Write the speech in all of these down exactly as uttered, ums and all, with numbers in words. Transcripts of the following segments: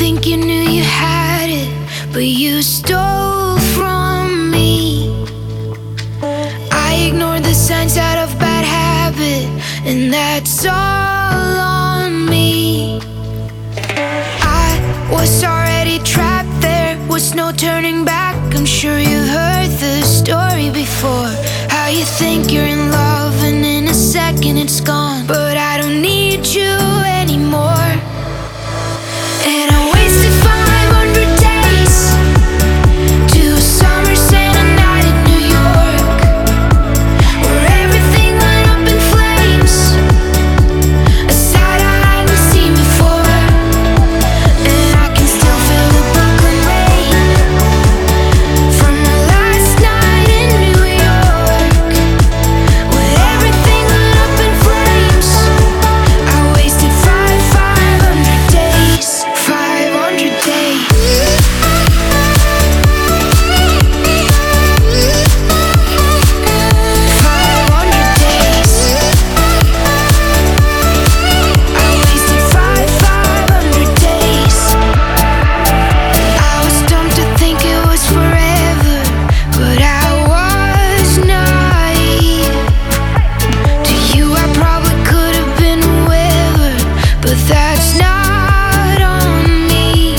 think you knew you had it, but you stole from me. I ignored the signs out of bad habit, and that's all on me. I was already trapped, there was no turning back. I'm sure you've heard the story before, how you think you're in love and in a second it's gone. But I don't need you anymore. And I wasted five hundred days, two summers and a night in New York, where everything went up in flames, a sight I hadn't seen before. And I can still feel the Brooklyn rain from our last night in New York, where everything went up in flames. I wasted five, five hundred days, five hundred days. five hundred days. I wasted five, five hundred days. I was dumb to think it was forever, but I was naive. To you I probably could have been whoever, but that's not on me.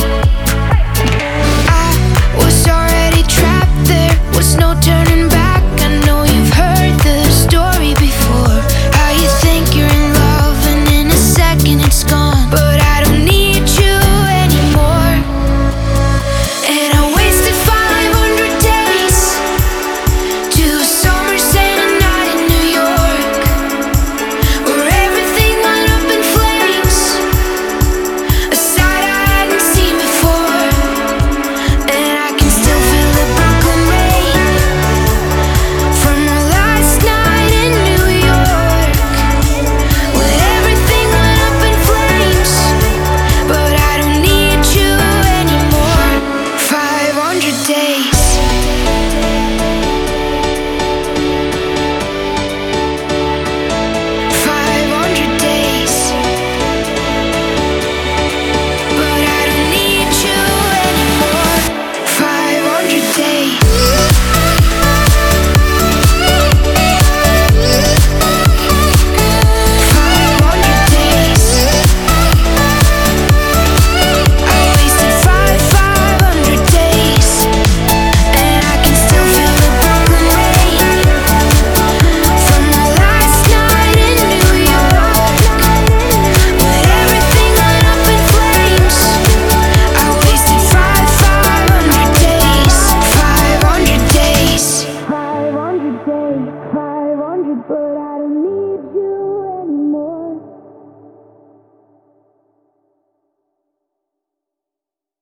I was already trapped, there was no turning back. I know you've heard the story before, how you think you're in love and in a second it's gone. But I don't need you anymore. And I wasted five hundred days, two summers and a night in New York, where everything went up in flames, a sight I hadn't seen before. And I can still feel the Brooklyn rain from our last night in New York, where everything went up in flames. But I don't need you anymore. five hundred days. five hundred days. But I don't need you anymore. five hundred days. five hundred days. I wasted five, five hundred days. And I can still feel the Brooklyn rain from our last night in New York, where everything went up in flames. I wasted five, five hundred days, five hundred days. five hundred days, five hundred, but I don't need you.